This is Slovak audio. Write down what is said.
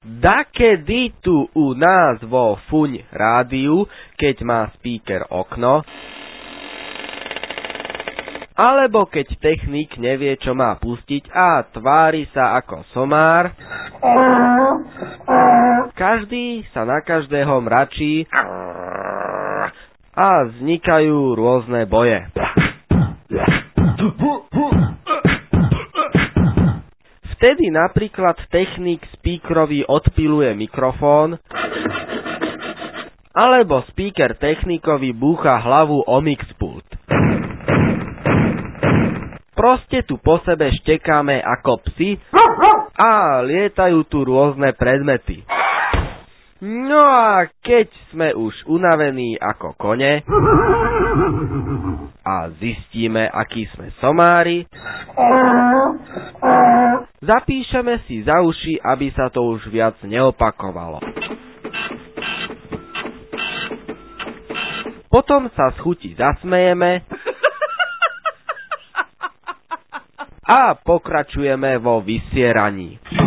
Dakedy tu u nás vo Fuň rádiu, keď má speaker okno, alebo keď technik nevie, čo má pustiť a tvári sa ako somár, každý sa na každého mračí a vznikajú rôzne boje. Vtedy napríklad technik speakerovi odpiluje mikrofón, alebo speaker technikovi búcha hlavu o mixpult. Proste tu po sebe štekáme ako psi a lietajú tu rôzne predmety. No a keď sme už unavení ako kone a zistíme, akí sme somári, zapíšeme si za uši, aby sa to už viac neopakovalo. Potom sa z chuti zasmejeme a pokračujeme vo vysieraní.